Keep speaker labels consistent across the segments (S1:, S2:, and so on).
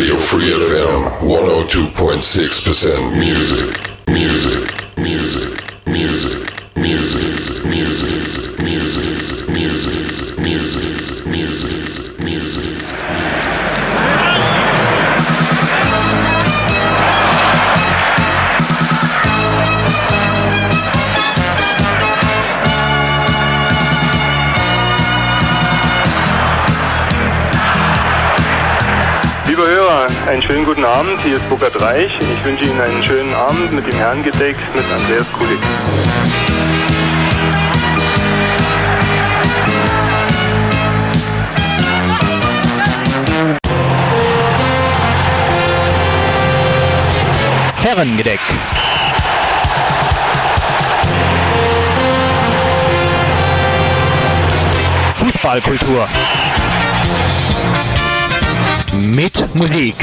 S1: Radio Free FM 102.6% music, music, music, music, music, music, music, music, music, music, music, music.
S2: Liebe Hörer, einen schönen guten Abend, hier ist Burkhard Reich. Ich wünsche Ihnen einen schönen Abend mit dem Herrengedeck mit Andreas Kulik.
S3: Herrengedeck. Fußballkultur. Mit Musik.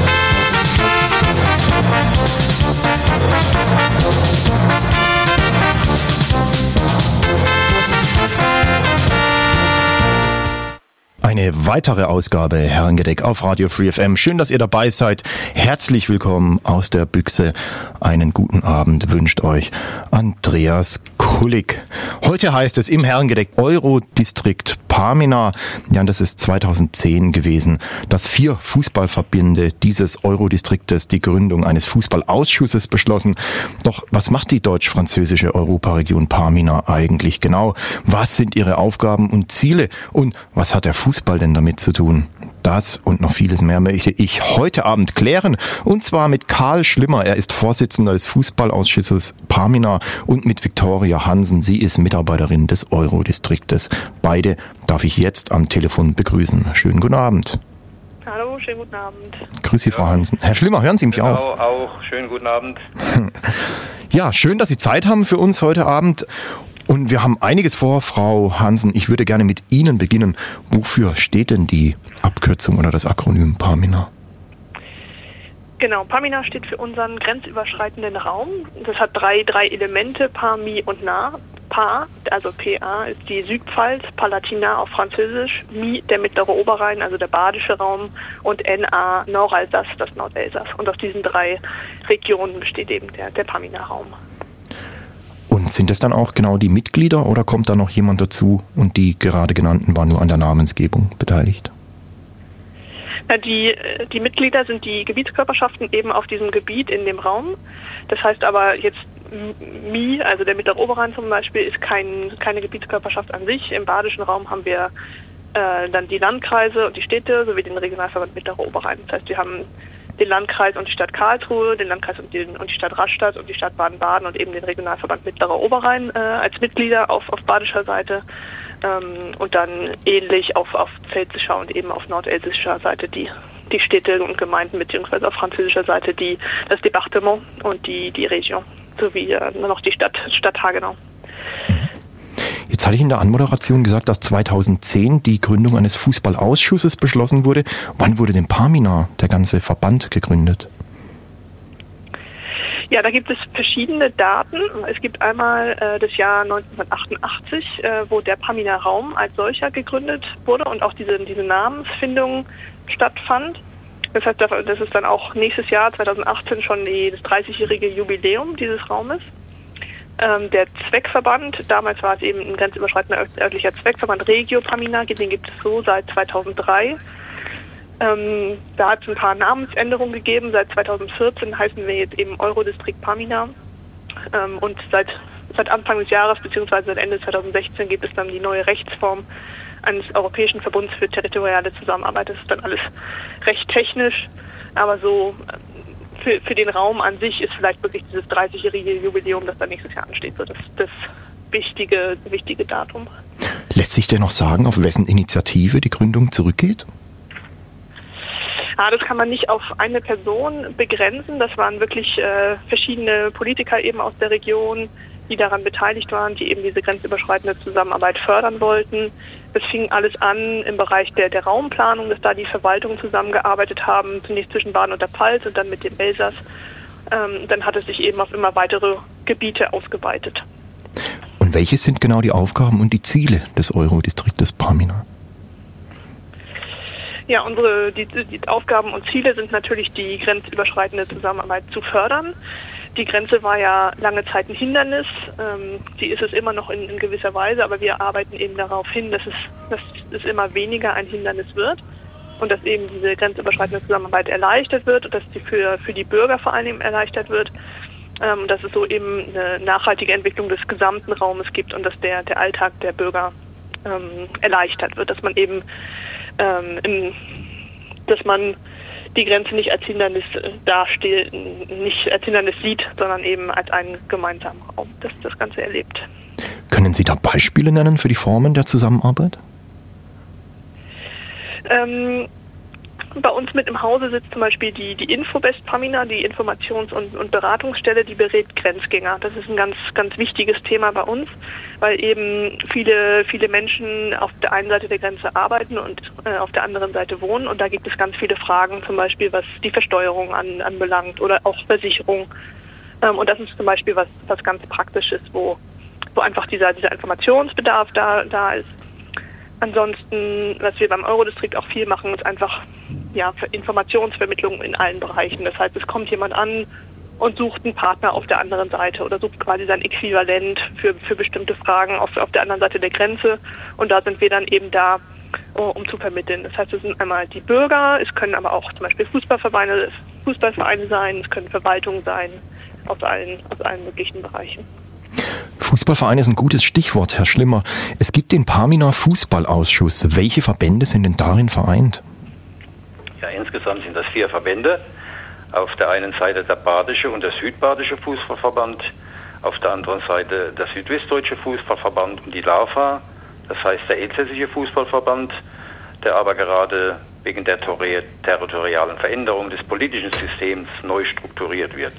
S3: Eine weitere Ausgabe Herrengedeck auf Radio Free FM. Schön, dass ihr dabei seid. Herzlich willkommen aus der Büchse. Einen guten Abend wünscht euch Andreas Kulik. Heute heißt es im Herrengedeck Eurodistrikt Pamina. Ja, das ist 2010 gewesen, dass 4 Fußballverbände dieses Eurodistriktes die Gründung eines Fußballausschusses beschlossen. Doch was macht die deutsch-französische Europaregion Pamina eigentlich genau? Was sind ihre Aufgaben und Ziele? Und was hat der Fußball denn damit zu tun? Das und noch vieles mehr möchte ich heute Abend klären. Und zwar mit Karl Schlimmer. Er ist Vorsitzender des Fußballausschusses Pamina und mit Viktoria Hansen. Sie ist Mitarbeiterin des Eurodistriktes. Beide darf ich jetzt am Telefon begrüßen. Schönen guten Abend.
S4: Hallo, schönen guten Abend.
S3: Grüß Sie, Frau Hansen. Herr Schlimmer, hören Sie mich auch?
S2: Genau, auch. Schönen guten Abend.
S3: Ja, schön, dass Sie Zeit haben für uns heute Abend. Und wir haben einiges vor, Frau Hansen. Ich würde gerne mit Ihnen beginnen. Wofür steht denn die Abkürzung oder das Akronym Pamina?
S4: Genau, Pamina steht für unseren grenzüberschreitenden Raum. Das hat drei Elemente, Pa, Mi und Na. Pa, also PA, ist die Südpfalz, Palatina auf Französisch, Mi, der mittlere Oberrhein, also der badische Raum, und NA, Nordalsace, das Nordelsass. Und aus diesen 3 Regionen besteht eben der Pamina-Raum.
S3: Und sind es dann auch genau die Mitglieder oder kommt da noch jemand dazu und die gerade genannten waren nur an der Namensgebung beteiligt?
S4: Na, die Mitglieder sind die Gebietskörperschaften eben auf diesem Gebiet in dem Raum. Das heißt aber jetzt Mi, also der mittlere Oberrhein zum Beispiel, ist keine Gebietskörperschaft an sich. Im badischen Raum haben wir dann die Landkreise und die Städte sowie den Regionalverband Mittlerer Oberrhein. Das heißt, wir haben den Landkreis und die Stadt Karlsruhe, den Landkreis und die Stadt Rastatt und die Stadt Baden-Baden und eben den Regionalverband Mittlerer Oberrhein als Mitglieder auf badischer Seite und dann ähnlich auf pfälzischer und eben auf nordelsässischer Seite die Städte und Gemeinden, beziehungsweise auf französischer Seite das Département und die Region sowie noch die Stadt Hagenau.
S3: Jetzt hatte ich in der Anmoderation gesagt, dass 2010 die Gründung eines Fußballausschusses beschlossen wurde. Wann wurde denn Pamina, der ganze Verband, gegründet?
S4: Ja, da gibt es verschiedene Daten. Es gibt einmal das Jahr 1988, wo der Pamina Raum als solcher gegründet wurde und auch diese Namensfindung stattfand. Das heißt, das ist dann auch nächstes Jahr, 2018, schon das 30-jährige Jubiläum dieses Raumes. Der Zweckverband, damals war es eben ein grenzüberschreitender örtlicher Zweckverband Regio Pamina, den gibt es so seit 2003. Da hat es ein paar Namensänderungen gegeben. Seit 2014 heißen wir jetzt eben Eurodistrikt Pamina. Und seit Anfang des Jahres bzw. seit Ende 2016 gibt es dann die neue Rechtsform eines Europäischen Verbunds für territoriale Zusammenarbeit. Das ist dann alles recht technisch, aber so für den Raum an sich ist vielleicht wirklich dieses 30-jährige Jubiläum, das dann nächstes Jahr ansteht, so das wichtige Datum.
S3: Lässt sich denn noch sagen, auf wessen Initiative die Gründung zurückgeht?
S4: Das kann man nicht auf eine Person begrenzen. Das waren wirklich verschiedene Politiker eben aus der Region, die daran beteiligt waren, die eben diese grenzüberschreitende Zusammenarbeit fördern wollten. Es fing alles an im Bereich der Raumplanung, dass da die Verwaltungen zusammengearbeitet haben, zunächst zwischen Baden und der Pfalz und dann mit dem Elsass. Dann hat es sich eben auf immer weitere Gebiete ausgeweitet.
S3: Und welche sind genau die Aufgaben und die Ziele des Eurodistriktes Pamina?
S4: Ja, die Aufgaben und Ziele sind natürlich, die grenzüberschreitende Zusammenarbeit zu fördern. Die Grenze war ja lange Zeit ein Hindernis. Die ist es immer noch in gewisser Weise, aber wir arbeiten eben darauf hin, dass es immer weniger ein Hindernis wird und dass eben diese grenzüberschreitende Zusammenarbeit erleichtert wird und dass die für die Bürger vor allem erleichtert wird. Dass es so eben eine nachhaltige Entwicklung des gesamten Raumes gibt und dass der Alltag der Bürger erleichtert wird, dass man eben dass man die Grenze nicht als Hindernis nicht als Hindernis sieht, sondern eben als einen gemeinsamen Raum, das Ganze erlebt.
S3: Können Sie da Beispiele nennen für die Formen der Zusammenarbeit?
S4: Bei uns mit im Hause sitzt zum Beispiel die Infobest Pamina, die Informations- und Beratungsstelle, die berät Grenzgänger. Das ist ein ganz, ganz wichtiges Thema bei uns, weil eben viele Menschen auf der einen Seite der Grenze arbeiten und auf der anderen Seite wohnen. Und da gibt es ganz viele Fragen, zum Beispiel was die Versteuerung anbelangt oder auch Versicherung. Und das ist zum Beispiel was ganz Praktisches, wo einfach dieser Informationsbedarf da ist. Ansonsten, was wir beim Eurodistrikt auch viel machen, ist einfach für Informationsvermittlung in allen Bereichen. Das heißt, es kommt jemand an und sucht einen Partner auf der anderen Seite oder sucht quasi sein Äquivalent für bestimmte Fragen auf der anderen Seite der Grenze. Und da sind wir dann eben da, um zu vermitteln. Das heißt, es sind einmal die Bürger, es können aber auch zum Beispiel Fußballvereine sein, es können Verwaltungen sein, aus allen möglichen Bereichen.
S3: Fußballverein ist ein gutes Stichwort, Herr Schlimmer. Es gibt den Pamina Fußballausschuss. Welche Verbände sind denn darin vereint?
S5: Ja, insgesamt sind das 4 Verbände. Auf der einen Seite der Badische und der Südbadische Fußballverband, auf der anderen Seite der Südwestdeutsche Fußballverband und die LAFA, das heißt der Elsässische Fußballverband, der aber gerade wegen der territorialen Veränderung des politischen Systems neu strukturiert wird.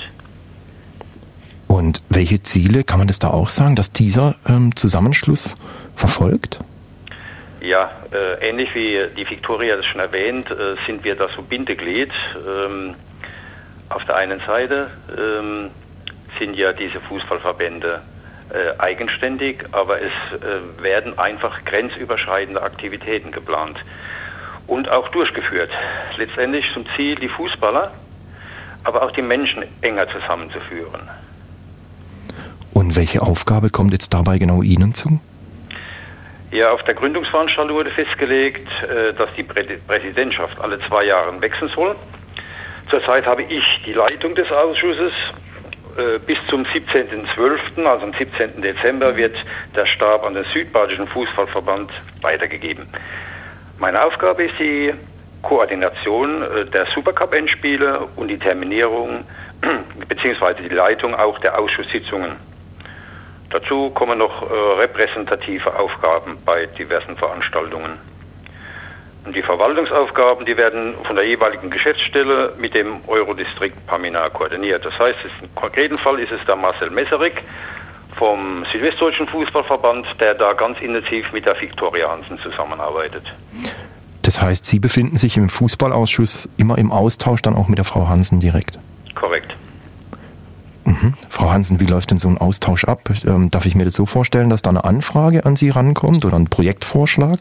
S3: Und welche Ziele, kann man das da auch sagen, dass dieser Zusammenschluss verfolgt?
S5: Ja, ähnlich wie die Viktoria das schon erwähnt, sind wir da so Bindeglied. Auf der einen Seite sind ja diese Fußballverbände eigenständig, aber es werden einfach grenzüberschreitende Aktivitäten geplant und auch durchgeführt. Letztendlich zum Ziel, die Fußballer, aber auch die Menschen enger zusammenzuführen.
S3: Und welche Aufgabe kommt jetzt dabei genau Ihnen zu?
S5: Ja, auf der Gründungsveranstaltung wurde festgelegt, dass die Präsidentschaft alle 2 Jahre wechseln soll. Zurzeit habe ich die Leitung des Ausschusses. Bis zum 17.12., also am 17. Dezember, wird der Stab an den Südbadischen Fußballverband weitergegeben. Meine Aufgabe ist die Koordination der Supercup-Endspiele und die Terminierung bzw. die Leitung auch der Ausschusssitzungen. Dazu kommen noch repräsentative Aufgaben bei diversen Veranstaltungen. Und die Verwaltungsaufgaben, die werden von der jeweiligen Geschäftsstelle mit dem Eurodistrikt Pamina koordiniert. Das heißt, im konkreten Fall ist es der Marcel Messerich vom Südwestdeutschen Fußballverband, der da ganz intensiv mit der Viktoria Hansen zusammenarbeitet.
S3: Das heißt, Sie befinden sich im Fußballausschuss immer im Austausch dann auch mit der Frau Hansen direkt?
S5: Korrekt.
S3: Frau Hansen, wie läuft denn so ein Austausch ab? Darf ich mir das so vorstellen, dass da eine Anfrage an Sie rankommt oder ein Projektvorschlag?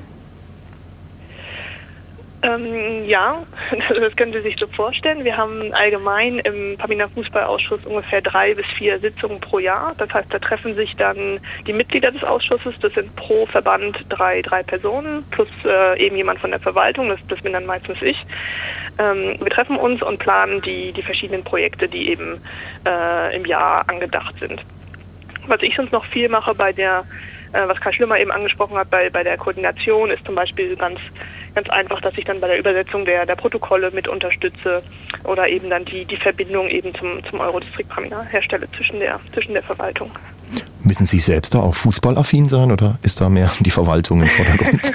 S4: Ja, das können Sie sich so vorstellen. Wir haben allgemein im Pamina Fußballausschuss ungefähr 3 bis 4 Sitzungen pro Jahr. Das heißt, da treffen sich dann die Mitglieder des Ausschusses. Das sind pro Verband drei Personen plus eben jemand von der Verwaltung. Das bin dann meistens ich. Wir treffen uns und planen die verschiedenen Projekte, die eben im Jahr angedacht sind. Was ich sonst noch viel mache was Karl Schlimmer eben angesprochen hat, bei der Koordination ist zum Beispiel ganz einfach, dass ich dann bei der Übersetzung der Protokolle mit unterstütze oder eben dann die Verbindung eben zum Eurodistrikt Pamina herstelle zwischen der Verwaltung.
S3: Müssen Sie selbst da auch fußballaffin sein oder ist da mehr die Verwaltung im Vordergrund?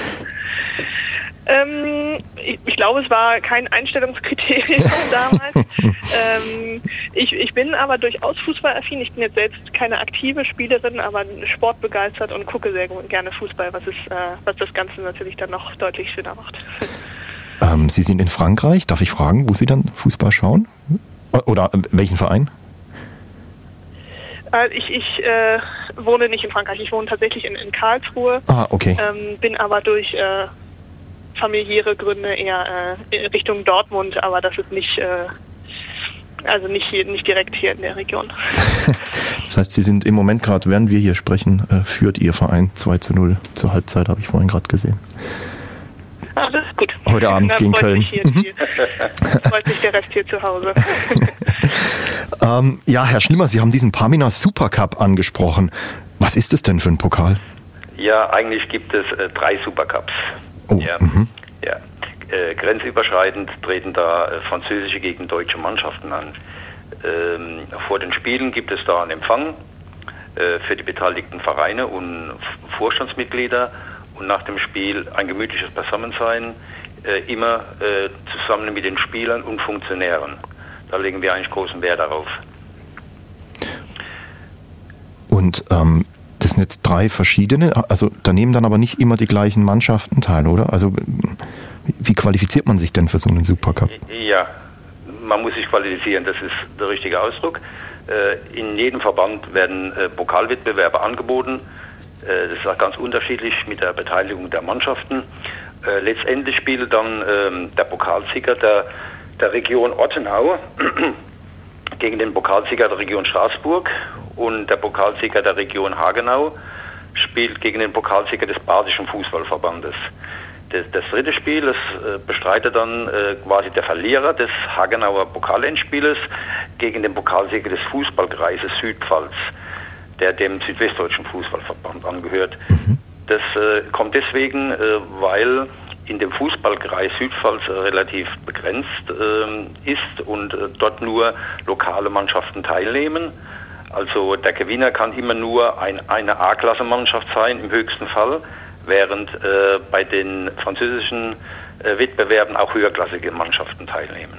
S4: Ich glaube, es war kein Einstellungskriterium damals. Ich bin aber durchaus fußballaffin. Ich bin jetzt selbst keine aktive Spielerin, aber sportbegeistert und gucke sehr gerne Fußball, was das Ganze natürlich dann noch deutlich schöner macht.
S3: Sie sind in Frankreich. Darf ich fragen, wo Sie dann Fußball schauen? Oder welchen Verein?
S4: Ich wohne nicht in Frankreich. Ich wohne tatsächlich in Karlsruhe.
S3: Okay.
S4: Bin aber durch familiäre Gründe eher Richtung Dortmund, aber das ist nicht direkt hier in der Region.
S3: Das heißt, Sie sind im Moment gerade, während wir hier sprechen, führt Ihr Verein 2:0 zur Halbzeit, habe ich vorhin gerade gesehen.
S4: Ah, das ist gut.
S3: Heute Abend gegen Köln.
S4: Freut sich der Rest hier zu Hause.
S3: Ja, Herr Schlimmer, Sie haben diesen Pamina Supercup angesprochen. Was ist es denn für ein Pokal?
S5: Ja, eigentlich gibt es 3 Supercups.
S3: Oh,
S5: ja. Ja. Grenzüberschreitend treten da französische gegen deutsche Mannschaften an. Vor den Spielen gibt es da einen Empfang für die beteiligten Vereine und Vorstandsmitglieder und nach dem Spiel ein gemütliches Beisammensein, immer zusammen mit den Spielern und Funktionären. Da legen wir eigentlich großen Wert darauf.
S3: Und das sind jetzt 3 verschiedene, also da nehmen dann aber nicht immer die gleichen Mannschaften teil, oder? Also wie qualifiziert man sich denn für so einen Supercup?
S5: Ja, man muss sich qualifizieren, das ist der richtige Ausdruck. In jedem Verband werden Pokalwettbewerbe angeboten. Das ist auch ganz unterschiedlich mit der Beteiligung der Mannschaften. Letztendlich spielt dann der Pokalsieger der Region Ortenau gegen den Pokalsieger der Region Straßburg und der Pokalsieger der Region Hagenau spielt gegen den Pokalsieger des Badischen Fußballverbandes. Das dritte Spiel, das bestreitet dann quasi der Verlierer des Hagenauer Pokalendspieles gegen den Pokalsieger des Fußballkreises Südpfalz, der dem Südwestdeutschen Fußballverband angehört. Das kommt deswegen, weil in dem Fußballkreis Südpfalz relativ begrenzt ist und dort nur lokale Mannschaften teilnehmen. Also der Gewinner kann immer nur eine A-Klasse-Mannschaft sein im höchsten Fall, während bei den französischen Wettbewerben auch höherklassige Mannschaften teilnehmen.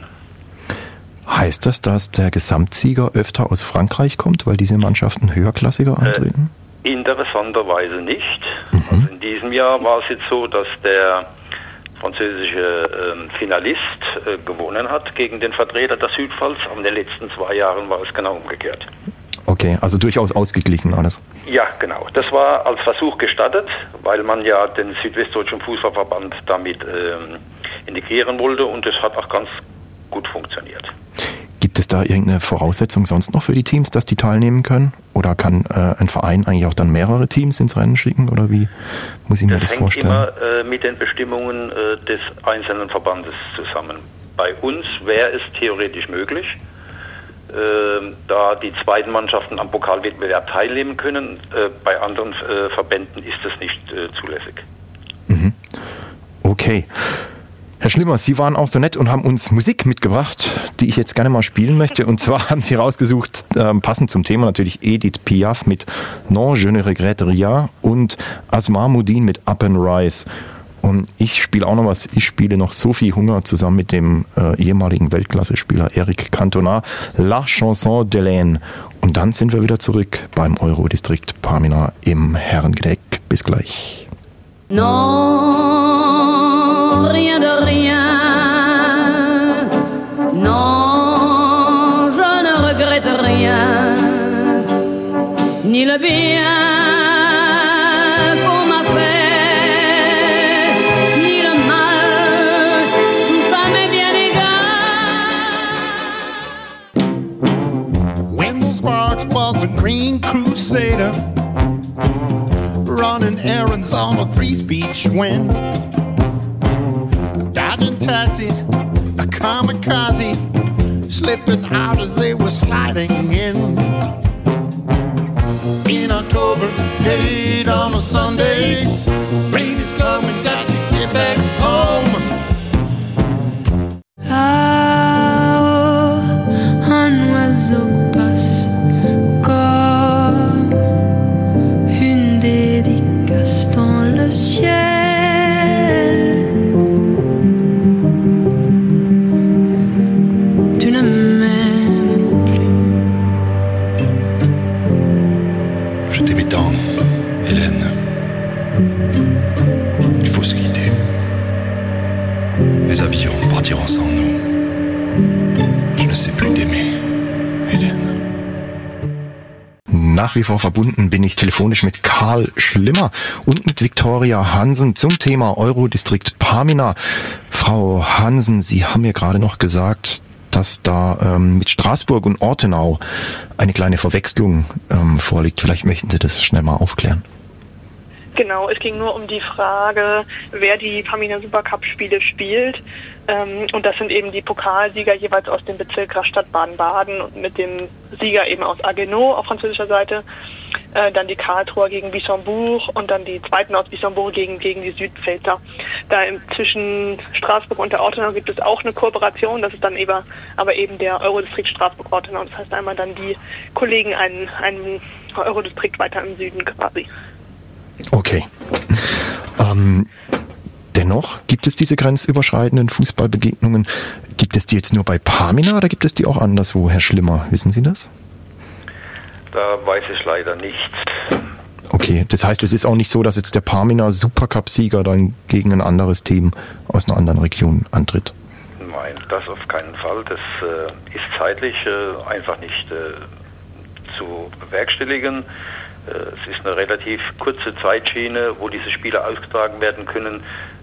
S3: Heißt das, dass der Gesamtsieger öfter aus Frankreich kommt, weil diese Mannschaften höherklassiger antreten?
S5: Interessanterweise nicht. Also in diesem Jahr war es jetzt so, dass der französische Finalist gewonnen hat gegen den Vertreter der Südpfalz. Aber in den letzten 2 Jahren war es genau umgekehrt.
S3: Okay, also durchaus ausgeglichen alles.
S5: Ja, genau. Das war als Versuch gestartet, weil man ja den Südwestdeutschen Fußballverband damit integrieren wollte und das hat auch ganz gut funktioniert.
S3: Gibt es da irgendeine Voraussetzung sonst noch für die Teams, dass die teilnehmen können? Oder kann ein Verein eigentlich auch dann mehrere Teams ins Rennen schicken? Oder wie muss ich mir das vorstellen?
S5: Das hängt immer mit den Bestimmungen des einzelnen Verbandes zusammen. Bei uns wäre es theoretisch möglich, da die zweiten Mannschaften am Pokalwettbewerb teilnehmen können. Bei anderen Verbänden ist das nicht zulässig.
S3: Okay. Herr Schlimmer, Sie waren auch so nett und haben uns Musik mitgebracht, die ich jetzt gerne mal spielen möchte. Und zwar haben Sie rausgesucht, passend zum Thema natürlich Edith Piaf mit Non, je ne regrette rien und Asmar Moudine mit Up and Rise. Und ich spiele auch noch was. Ich spiele noch Sophie Hunger zusammen mit dem ehemaligen Weltklasse-Spieler Eric Cantona, La Chanson d'Hélène. Und dann sind wir wieder zurück beim Eurodistrikt Pamina im Herrengedeck. Bis gleich.
S6: Non, rien de rien. Non, je ne regrette rien. Ni le bien qu'on m'a fait, ni le mal, tout ça m'est bien égal.
S7: Wendell Sparks was a green crusader, running errands on a 3-speed Schwinn, dodging taxis, a kamikaze, slipping out as they were sliding in. In October, late on a Sunday, rain is coming, got to get back home.
S8: Là-haut, un oiseau passe comme une dédicace dans le ciel. Tu ne m'aimes plus.
S7: Je t'aimais tant, Hélène. Il faut se quitter.
S3: Nach wie vor verbunden bin ich telefonisch mit Karl Schlimmer und mit Viktoria Hansen zum Thema Eurodistrikt Pamina. Frau Hansen, Sie haben mir gerade noch gesagt, dass da mit Straßburg und Ortenau eine kleine Verwechslung vorliegt. Vielleicht möchten Sie das schnell mal aufklären.
S4: Genau, es ging nur um die Frage, wer die Pamina Supercup-Spiele spielt. Und das sind eben die Pokalsieger jeweils aus dem Bezirk Rastatt Baden-Baden und mit dem Sieger eben aus Haguenau auf französischer Seite. Dann die Karlsruher gegen Wissembourg und dann die zweiten aus Wissembourg gegen die Südpfälzer. Da zwischen Straßburg und der Ortenau gibt es auch eine Kooperation. Das ist dann aber eben der Eurodistrikt Straßburg-Ortenau. Das heißt einmal dann die Kollegen einen Eurodistrikt weiter im Süden quasi.
S3: Okay. Dennoch gibt es diese grenzüberschreitenden Fußballbegegnungen. Gibt es die jetzt nur bei Pamina oder gibt es die auch anderswo, Herr Schlimmer? Wissen Sie das?
S5: Da weiß ich leider nichts.
S3: Okay, das heißt, es ist auch nicht so, dass jetzt der Pamina Supercup-Sieger dann gegen ein anderes Team aus einer anderen Region antritt?
S5: Nein, das auf keinen Fall. Das ist zeitlich einfach nicht zu bewerkstelligen. Es ist eine relativ kurze Zeitschiene, wo diese Spiele ausgetragen werden können,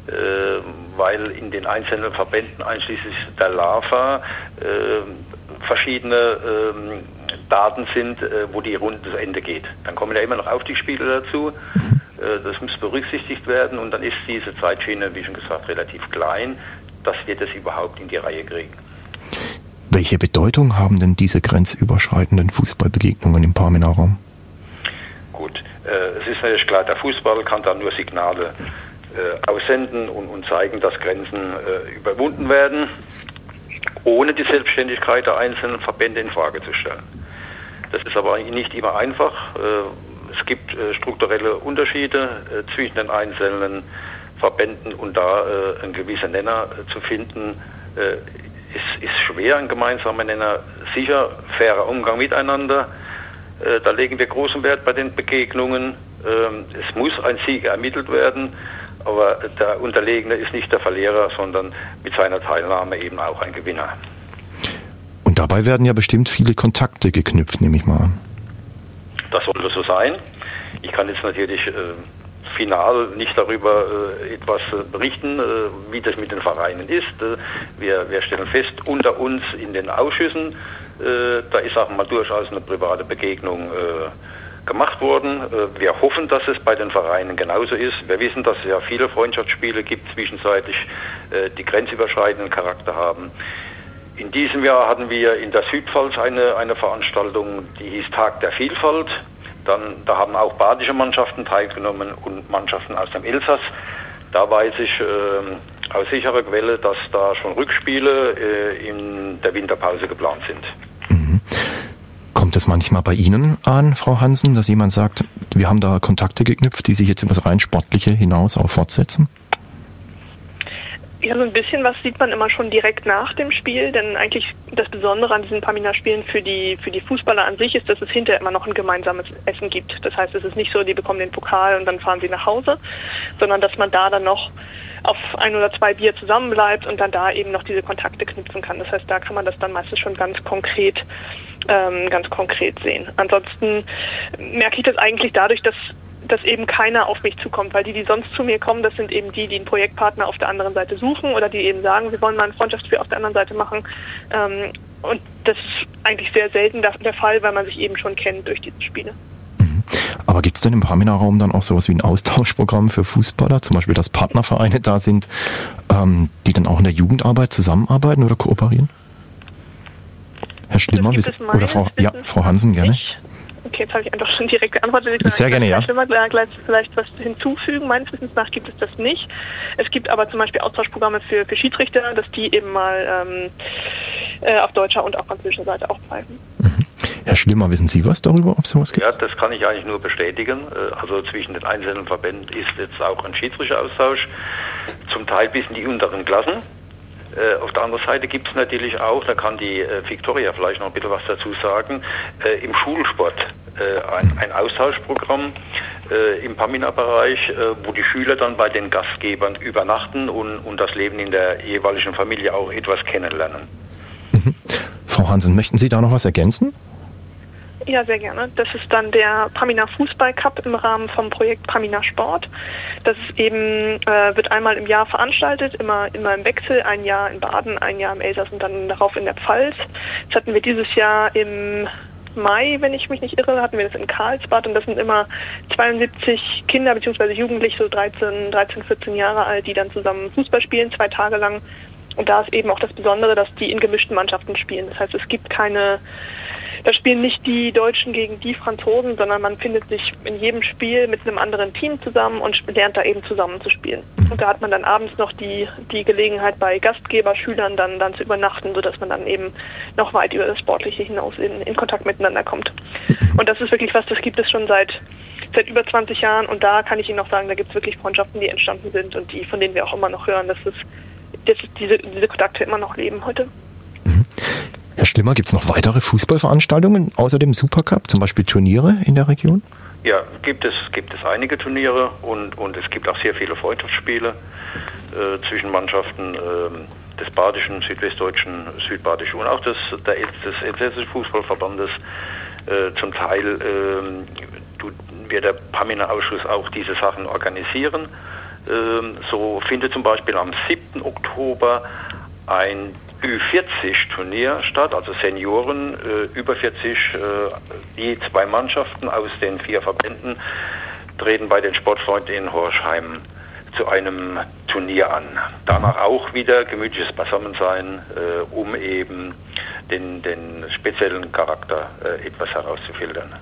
S5: weil in den einzelnen Verbänden, einschließlich der LAFA, verschiedene Daten sind, wo die Runde zu Ende geht. Dann kommen ja immer noch Aufstiegsspiele dazu. Das muss berücksichtigt werden und dann ist diese Zeitschiene, wie schon gesagt, relativ klein, dass wir das überhaupt in die Reihe kriegen.
S3: Welche Bedeutung haben denn diese grenzüberschreitenden Fußballbegegnungen im Pamina-Raum?
S5: Gut, es ist natürlich klar, der Fußball kann dann nur Signale aussenden und zeigen, dass Grenzen überwunden werden, ohne die Selbstständigkeit der einzelnen Verbände in Frage zu stellen. Das ist aber nicht immer einfach. Es gibt strukturelle Unterschiede zwischen den einzelnen Verbänden und da ein gewisser Nenner zu finden, ist schwer, ein gemeinsamer Nenner. Sicher, fairer Umgang miteinander. Da legen wir großen Wert bei den Begegnungen. Es muss ein Sieg ermittelt werden, aber der Unterlegene ist nicht der Verlierer, sondern mit seiner Teilnahme eben auch ein Gewinner.
S3: Und dabei werden ja bestimmt viele Kontakte geknüpft, nehme ich mal an. Das
S5: sollte so sein. Ich kann jetzt natürlich final nicht darüber etwas berichten, wie das mit den Vereinen ist. Wir stellen fest, unter uns in den Ausschüssen, da ist auch mal durchaus eine private Begegnung gemacht worden. Wir hoffen, dass es bei den Vereinen genauso ist. Wir wissen, dass es ja viele Freundschaftsspiele gibt, zwischenzeitlich die grenzüberschreitenden Charakter haben. In diesem Jahr hatten wir in der Südpfalz eine Veranstaltung, die hieß Tag der Vielfalt. Da haben auch badische Mannschaften teilgenommen und Mannschaften aus dem Elsass. Da weiß ich aus sicherer Quelle, dass da schon Rückspiele in der Winterpause geplant sind.
S3: Kommt es manchmal bei Ihnen an, Frau Hansen, dass jemand sagt, wir haben da Kontakte geknüpft, die sich jetzt über das rein Sportliche hinaus auch fortsetzen?
S4: Ja, so ein bisschen was sieht man immer schon direkt nach dem Spiel, denn eigentlich das Besondere an diesen Pamina-Spielen für die Fußballer an sich ist, dass es hinterher immer noch ein gemeinsames Essen gibt. Das heißt, es ist nicht so, die bekommen den Pokal und dann fahren sie nach Hause, sondern dass man da dann noch auf 1 oder 2 Bier zusammenbleibt und dann da eben noch diese Kontakte knüpfen kann. Das heißt, da kann man das dann meistens schon ganz konkret sehen. Ansonsten merke ich das eigentlich dadurch, dass eben keiner auf mich zukommt, weil die sonst zu mir kommen, das sind eben die einen Projektpartner auf der anderen Seite suchen oder die eben sagen, wir wollen mal ein Freundschaftsspiel auf der anderen Seite machen. Und das ist eigentlich sehr selten der Fall, weil man sich eben schon kennt durch diese Spiele.
S3: Aber gibt es denn im Pamina-Raum dann auch sowas wie ein Austauschprogramm für Fußballer, zum Beispiel, dass Partnervereine da sind, die dann auch in der Jugendarbeit zusammenarbeiten oder kooperieren? Herr Schlimmer, oder Frau Hansen, gerne.
S4: Okay, jetzt habe ich einfach schon direkt geantwortet.
S3: Sehr gerne, ja.
S4: Schlimmer, gleich vielleicht was hinzufügen. Meines Wissens nach gibt es das nicht. Es gibt aber zum Beispiel Austauschprogramme für Schiedsrichter, dass die eben mal auf deutscher und auf französischer Seite auch pfeifen.
S3: Herr Schlimmer, wissen Sie was darüber, ob es sowas gibt?
S5: Ja, das kann ich eigentlich nur bestätigen. Also zwischen den einzelnen Verbänden ist jetzt auch ein Schiedsrichteraustausch, zum Teil bis in die unteren Klassen. Auf der anderen Seite gibt es natürlich auch, da kann die Viktoria vielleicht noch ein bisschen was dazu sagen, im Schulsport ein Austauschprogramm im Pamina-Bereich, wo die Schüler dann bei den Gastgebern übernachten und das Leben in der jeweiligen Familie auch etwas kennenlernen.
S3: Frau Hansen, möchten Sie da noch was ergänzen?
S4: Ja, sehr gerne. Das ist dann der Pamina Fußball Cup im Rahmen vom Projekt Pamina Sport. Das ist eben, wird einmal im Jahr veranstaltet, immer im Wechsel, ein Jahr in Baden, ein Jahr im Elsass und dann darauf in der Pfalz. Das hatten wir dieses Jahr im Mai, wenn ich mich nicht irre, hatten wir das in Karlsbad und das sind immer 72 Kinder bzw. Jugendliche, so 13, 14 Jahre alt, die dann zusammen Fußball spielen, 2 Tage lang. Und da ist eben auch das Besondere, dass die in gemischten Mannschaften spielen. Das heißt, es gibt da spielen nicht die Deutschen gegen die Franzosen, sondern man findet sich in jedem Spiel mit einem anderen Team zusammen und lernt da eben zusammen zu spielen. Und da hat man dann abends noch die Gelegenheit, bei Gastgeberschülern dann zu übernachten, sodass man dann eben noch weit über das Sportliche hinaus in Kontakt miteinander kommt. Und das ist wirklich was, das gibt es schon seit über 20 Jahren und da kann ich Ihnen noch sagen, da gibt es wirklich Freundschaften, die entstanden sind und von denen wir auch immer noch hören, dass diese Kontakte immer noch leben heute.
S3: Herr Schlimmer, gibt es noch weitere Fußballveranstaltungen außer dem Supercup, zum Beispiel Turniere in der Region?
S5: Ja, gibt es einige Turniere und es gibt auch sehr viele Freundschaftsspiele zwischen Mannschaften des Badischen, Südwestdeutschen, Südbadischen und auch des Elsässischen Fußballverbandes. Zum Teil wird der Pamina-Ausschuss auch diese Sachen organisieren. So findet zum Beispiel am 7. Oktober ein Ü40-Turnier statt, also Senioren über 40, je 2 Mannschaften aus den 4 Verbänden treten bei den Sportfreunden in Horschheim zu einem Turnier an. Danach auch wieder gemütliches Beisammensein, um eben den speziellen Charakter etwas herauszufiltern.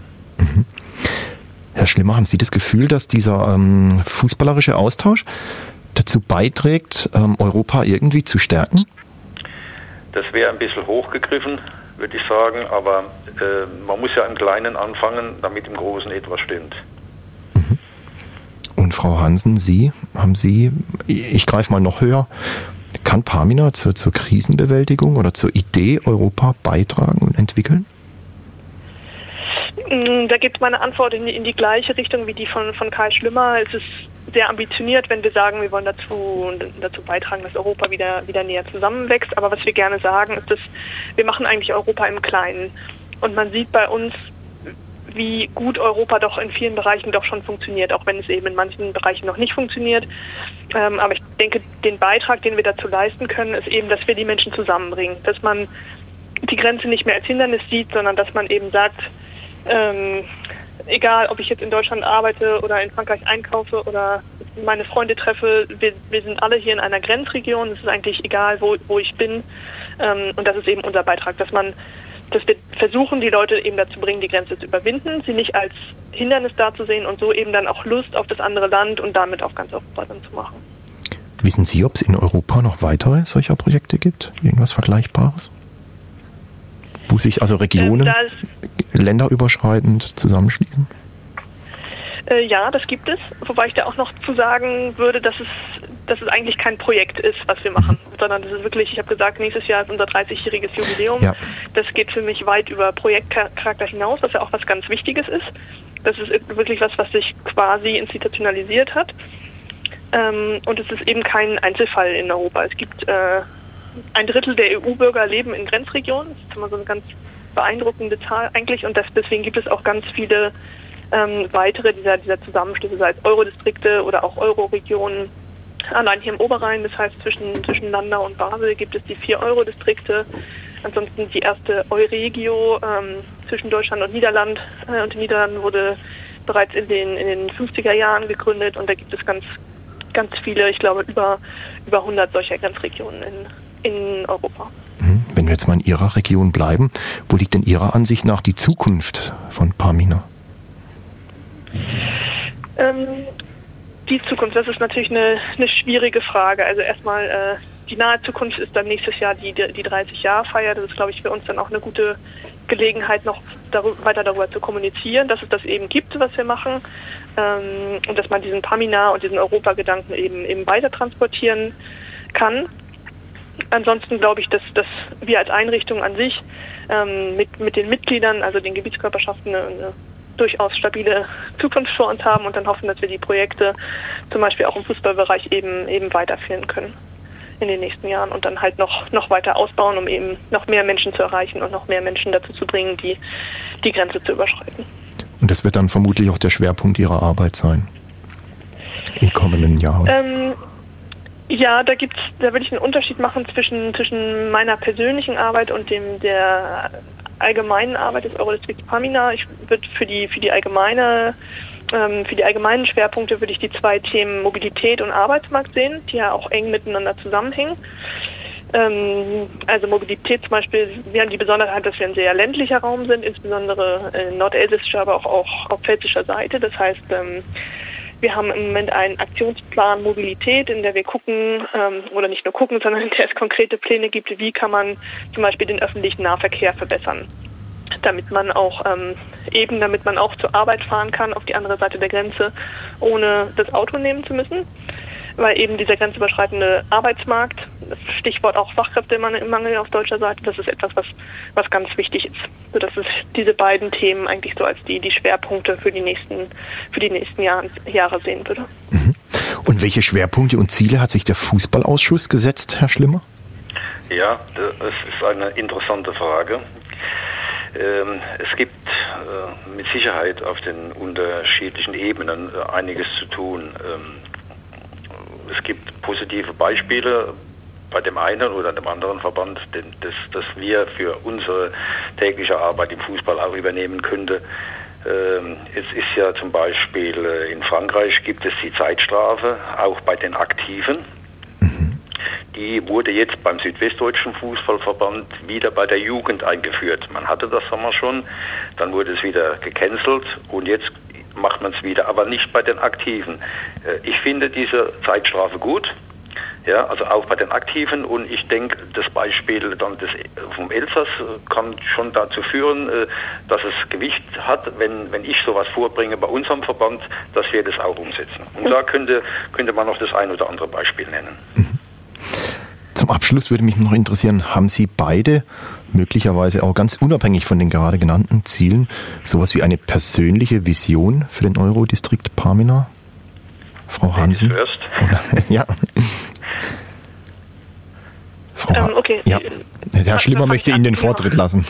S3: Herr Schlimmer, haben Sie das Gefühl, dass dieser fußballerische Austausch dazu beiträgt, Europa irgendwie zu stärken?
S5: Das wäre ein bisschen hochgegriffen, würde ich sagen, aber man muss ja im Kleinen anfangen, damit im Großen etwas stimmt.
S3: Und Frau Hansen, ich greife mal noch höher, kann Pamina zur Krisenbewältigung oder zur Idee Europa beitragen und entwickeln?
S4: Da gibt es meine Antwort in die gleiche Richtung wie die von Kai Schlimmer. Es ist sehr ambitioniert, wenn wir sagen, wir wollen dazu beitragen, dass Europa wieder näher zusammenwächst. Aber was wir gerne sagen, ist, dass wir machen eigentlich Europa im Kleinen. Und man sieht bei uns, wie gut Europa doch in vielen Bereichen doch schon funktioniert, auch wenn es eben in manchen Bereichen noch nicht funktioniert. Aber ich denke, den Beitrag, den wir dazu leisten können, ist eben, dass wir die Menschen zusammenbringen. Dass man die Grenze nicht mehr als Hindernis sieht, sondern dass man eben sagt, egal, ob ich jetzt in Deutschland arbeite oder in Frankreich einkaufe oder meine Freunde treffe, wir sind alle hier in einer Grenzregion. Es ist eigentlich egal, wo ich bin. Und das ist eben unser Beitrag, dass wir versuchen, die Leute eben dazu bringen, die Grenze zu überwinden, sie nicht als Hindernis darzusehen und so eben dann auch Lust auf das andere Land und damit auf ganz Europa dann zu machen.
S3: Wissen Sie, ob es in Europa noch weitere solcher Projekte gibt? Irgendwas Vergleichbares? Wo sich also Regionen länderüberschreitend zusammenschließen?
S4: Ja, das gibt es. Wobei ich da auch noch zu sagen würde, dass es eigentlich kein Projekt ist, was wir machen, sondern das ist wirklich, ich habe gesagt, nächstes Jahr ist unser 30-jähriges Jubiläum. Ja. Das geht für mich weit über Projektcharakter hinaus, was ja auch was ganz Wichtiges ist. Das ist wirklich was sich quasi institutionalisiert hat. Und es ist eben kein Einzelfall in Europa. Es gibt 1/3 der EU-Bürger leben in Grenzregionen. Das ist immer so eine ganz beeindruckende Zahl eigentlich. Und deswegen gibt es auch ganz viele weitere dieser Zusammenschlüsse, sei es Eurodistrikte oder auch Euroregionen. Allein hier im Oberrhein, das heißt zwischen Landau und Basel, gibt es die 4 Eurodistrikte. Ansonsten die erste Euregio zwischen Deutschland und Niederland. Und die Niederlande wurde bereits in den 50er Jahren gegründet. Und da gibt es ganz, ganz viele, ich glaube über 100 solcher Grenzregionen in Europa.
S3: Wenn wir jetzt mal in Ihrer Region bleiben, wo liegt denn Ihrer Ansicht nach die Zukunft von Pamina?
S4: Die Zukunft, das ist natürlich eine schwierige Frage. Also erstmal, die nahe Zukunft ist dann nächstes Jahr die 30-Jahr-Feier. Das ist, glaube ich, für uns dann auch eine gute Gelegenheit, noch weiter darüber zu kommunizieren, dass es das eben gibt, was wir machen. Und dass man diesen Pamina und diesen Europagedanken eben weiter transportieren kann. Ansonsten glaube ich, dass wir als Einrichtung an sich mit den Mitgliedern, also den Gebietskörperschaften, eine durchaus stabile Zukunft vor uns haben und dann hoffen, dass wir die Projekte zum Beispiel auch im Fußballbereich eben weiterführen können. in den nächsten Jahren und dann halt noch weiter ausbauen, um eben noch mehr Menschen zu erreichen und noch mehr Menschen dazu zu bringen, die Grenze zu überschreiten.
S3: Und das wird dann vermutlich auch der Schwerpunkt Ihrer Arbeit sein in kommenden Jahren.
S4: Ja, da will ich einen Unterschied machen zwischen meiner persönlichen Arbeit und der allgemeinen Arbeit des Eurodistrikts Pamina. Ich würde für die allgemeinen Schwerpunkte würde ich die 2 Themen Mobilität und Arbeitsmarkt sehen, die ja auch eng miteinander zusammenhängen. Also Mobilität zum Beispiel, wir haben die Besonderheit, dass wir ein sehr ländlicher Raum sind, insbesondere nordelsässischer, aber auch auf pfälzischer Seite. Das heißt, wir haben im Moment einen Aktionsplan Mobilität, in der wir gucken, oder nicht nur gucken, sondern in der es konkrete Pläne gibt, wie kann man zum Beispiel den öffentlichen Nahverkehr verbessern, damit man auch zur Arbeit fahren kann auf die andere Seite der Grenze, ohne das Auto nehmen zu müssen. Weil eben dieser grenzüberschreitende Arbeitsmarkt, Stichwort auch Fachkräftemangel auf deutscher Seite, das ist etwas, was ganz wichtig ist. Sodass es diese beiden Themen eigentlich so als die Schwerpunkte für die nächsten Jahre sehen würde.
S3: Und welche Schwerpunkte und Ziele hat sich der Fußballausschuss gesetzt, Herr Schlimmer?
S5: Ja, das ist eine interessante Frage. Es gibt mit Sicherheit auf den unterschiedlichen Ebenen einiges zu tun. Es gibt positive Beispiele bei dem einen oder dem anderen Verband, das wir für unsere tägliche Arbeit im Fußball auch übernehmen könnte. Es ist ja zum Beispiel in Frankreich gibt es die Zeitstrafe, auch bei den Aktiven. Die wurde jetzt beim Südwestdeutschen Fußballverband wieder bei der Jugend eingeführt. Man hatte das Sommer schon, dann wurde es wieder gecancelt und jetzt macht man es wieder, aber nicht bei den Aktiven. Ich finde diese Zeitstrafe gut, ja, also auch bei den Aktiven, und ich denke, das Beispiel dann vom Elsass kann schon dazu führen, dass es Gewicht hat, wenn ich sowas vorbringe bei unserem Verband, dass wir das auch umsetzen. Und da könnte man noch das ein oder andere Beispiel nennen.
S3: Zum Abschluss würde mich noch interessieren, haben Sie beide möglicherweise auch ganz unabhängig von den gerade genannten Zielen sowas wie eine persönliche Vision für den Eurodistrikt Pamina? Frau Hansen? Ja.
S4: Okay.
S3: Ja. Herr Schlimmer möchte Ihnen den Vortritt lassen.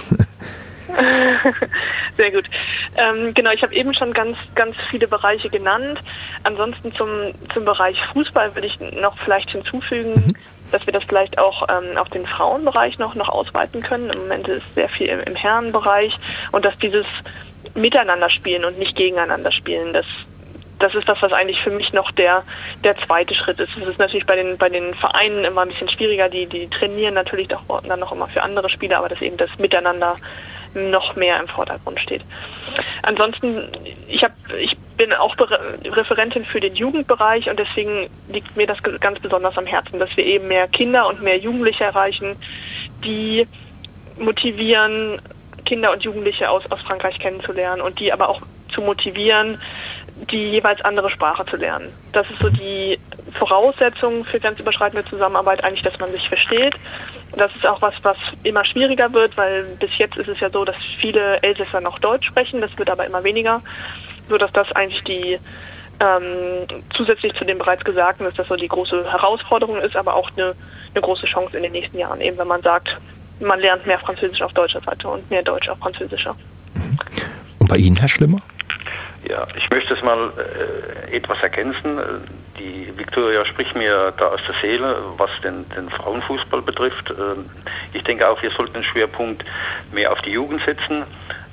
S4: Sehr gut. Genau, ich habe eben schon ganz, ganz viele Bereiche genannt. Ansonsten zum Bereich Fußball würde ich noch vielleicht hinzufügen, dass wir das vielleicht auch auf den Frauenbereich noch ausweiten können. Im Moment ist sehr viel im Herrenbereich, und dass dieses Miteinander spielen und nicht gegeneinander spielen, das ist das, was eigentlich für mich noch der zweite Schritt ist. Es ist natürlich bei den Vereinen immer ein bisschen schwieriger, die trainieren natürlich dann noch immer für andere Spieler, aber dass eben das Miteinander noch mehr im Vordergrund steht. Ansonsten, ich bin auch Referentin für den Jugendbereich, und deswegen liegt mir das ganz besonders am Herzen, dass wir eben mehr Kinder und mehr Jugendliche erreichen, die motivieren, Kinder und Jugendliche aus Frankreich kennenzulernen, und die aber auch zu motivieren, die jeweils andere Sprache zu lernen. Das ist so die Voraussetzung für grenzüberschreitende Zusammenarbeit, eigentlich, dass man sich versteht. Und das ist auch was immer schwieriger wird, weil bis jetzt ist es ja so, dass viele Elsässer noch Deutsch sprechen, das wird aber immer weniger, sodass das eigentlich zusätzlich zu dem bereits Gesagten, dass das so die große Herausforderung ist, aber auch eine große Chance in den nächsten Jahren, eben wenn man sagt, man lernt mehr Französisch auf deutscher Seite und mehr Deutsch auf französischer.
S3: Und bei Ihnen, Herr Schlimmer?
S5: Ja, ich möchte es mal etwas ergänzen. Die Viktoria spricht mir da aus der Seele, was den Frauenfußball betrifft. Ich denke auch, wir sollten den Schwerpunkt mehr auf die Jugend setzen.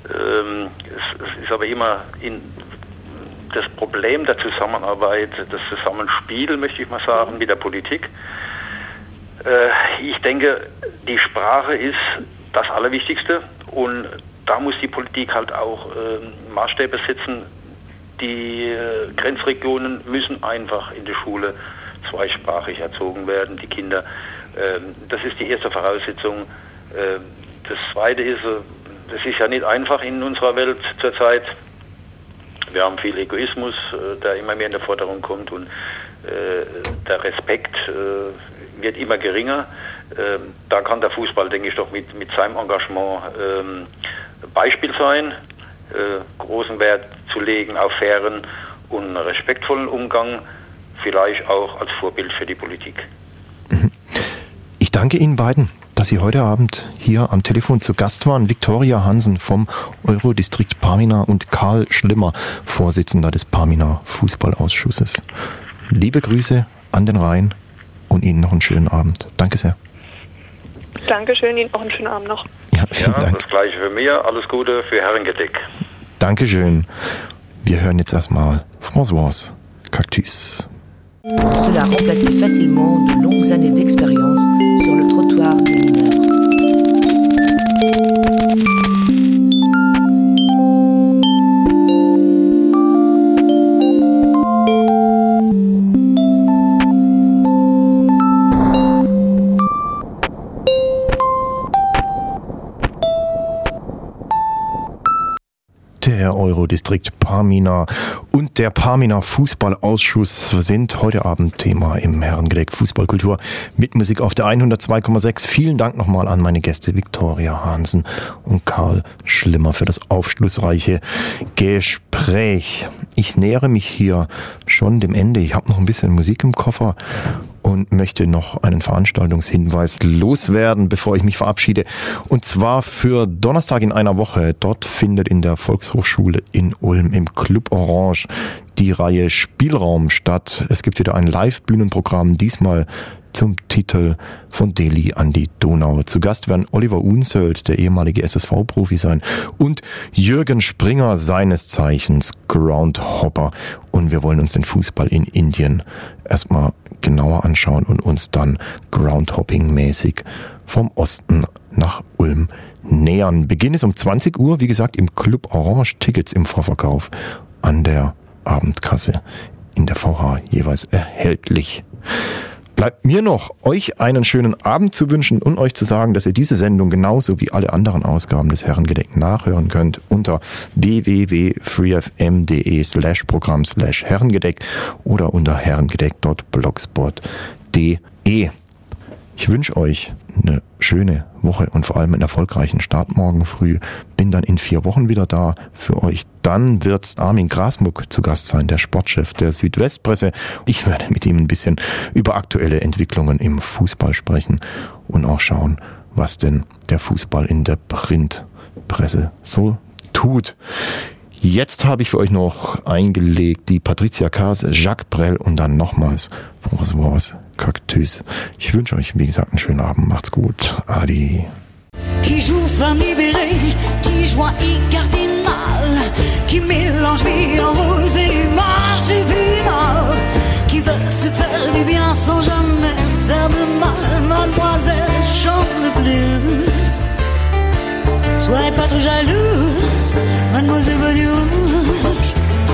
S5: Es ist aber immer das Problem der Zusammenarbeit, das Zusammenspiel, möchte ich mal sagen, mit der Politik. Ich denke, die Sprache ist das Allerwichtigste, und da muss die Politik halt auch Maßstäbe setzen. Die Grenzregionen müssen einfach in der Schule zweisprachig erzogen werden, die Kinder. Das ist die erste Voraussetzung. Das Zweite ist, das ist ja nicht einfach in unserer Welt zurzeit. Wir haben viel Egoismus, der immer mehr in der Forderung kommt, und der Respekt wird immer geringer. Da kann der Fußball, denke ich, doch mit seinem Engagement Beispiel sein, großen Wert zu legen auf fairen und respektvollen Umgang, vielleicht auch als Vorbild für die Politik.
S3: danke Ihnen beiden, dass Sie heute Abend hier am Telefon zu Gast waren. Viktoria Hansen vom Eurodistrikt Pamina und Karl Schlimmer, Vorsitzender des Pamina Fußballausschusses. Liebe Grüße an den Rhein und Ihnen noch einen schönen Abend. Danke sehr.
S4: Dankeschön, Ihnen auch einen schönen Abend noch.
S3: Ja, vielen Dank.
S5: Das Gleiche für mir. Alles Gute für Herrengedeck.
S3: Dankeschön. Wir hören jetzt erstmal Françoise Cactus.
S9: Cela a remplacé facilement de longues années d'expérience sur le trottoir des mineurs.
S3: Der Eurodistrikt Pamina und der Pamina Fußballausschuss sind heute Abend Thema im Herrengedeck Fußballkultur mit Musik auf der 102,6. Vielen Dank nochmal an meine Gäste Viktoria Hansen und Karl Schlimmer für das aufschlussreiche Gespräch. Ich nähere mich hier schon dem Ende. Ich habe noch ein bisschen Musik im Koffer und möchte noch einen Veranstaltungshinweis loswerden, bevor ich mich verabschiede. Und zwar für Donnerstag in einer Woche. Dort findet in der Volkshochschule in Ulm im Club Orange die Reihe Spielraum statt. Es gibt wieder ein Live-Bühnenprogramm, diesmal zum Titel Von Delhi an die Donau. Zu Gast werden Oliver Unsöld, der ehemalige SSV-Profi sein, und Jürgen Springer, seines Zeichens Groundhopper. Und wir wollen uns den Fußball in Indien erstmal genauer anschauen und uns dann Groundhopping-mäßig vom Osten nach Ulm nähern. Beginn ist um 20 Uhr, wie gesagt, im Club Orange. Tickets im Vorverkauf an der Abendkasse in der VH jeweils erhältlich. Bleibt mir noch, euch einen schönen Abend zu wünschen und euch zu sagen, dass ihr diese Sendung genauso wie alle anderen Ausgaben des Herrengedeck nachhören könnt unter www.freefm.de/Programm/Herrengedeck oder unter herrengedeck.blogspot.de. Ich wünsche euch eine schöne Woche und vor allem einen erfolgreichen Start morgen früh. Bin dann in 4 Wochen wieder da für euch. Dann wird Armin Grasmuck zu Gast sein, der Sportchef der Südwestpresse. Ich werde mit ihm ein bisschen über aktuelle Entwicklungen im Fußball sprechen und auch schauen, was denn der Fußball in der Printpresse so tut. Jetzt habe ich für euch noch eingelegt die Patricia Kaas, Jacques Brel und dann nochmals Françoise Cactus. Ich wünsche euch, wie gesagt, einen schönen Abend. Macht's gut. Adi.
S10: Qui joue femme libérée, qui joue cardinal, qui mélange vie en rose et marche final, qui veut se faire du bien sans jamais se faire de mal. Mademoiselle chante le blues. Soyez pas trop jalouse, mademoiselle Badiouche.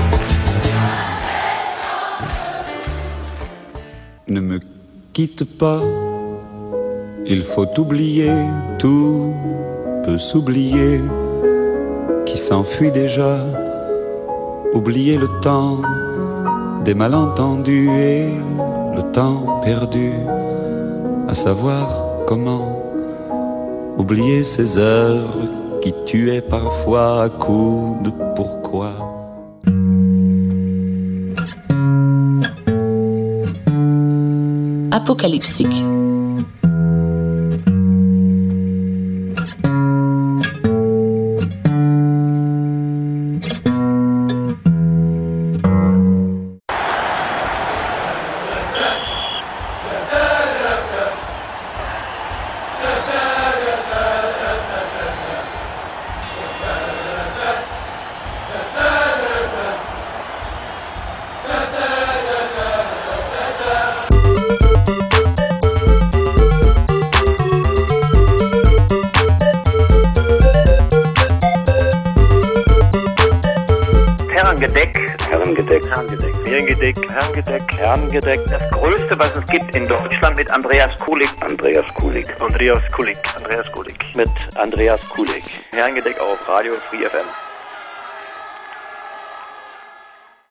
S11: Ne me quitte pas, il faut oublier, tout peut s'oublier, qui s'enfuit déjà, oublier le temps des malentendus et le temps perdu, à savoir comment oublier ces heures qui tuaient parfois à coups de pourquoi.
S9: Apocalyptique.
S12: Herrengedeck. Das Größte, was es gibt in Deutschland mit Andreas Kulik. Mit Andreas Kulik. Herrengedeck auf Radio Free FM.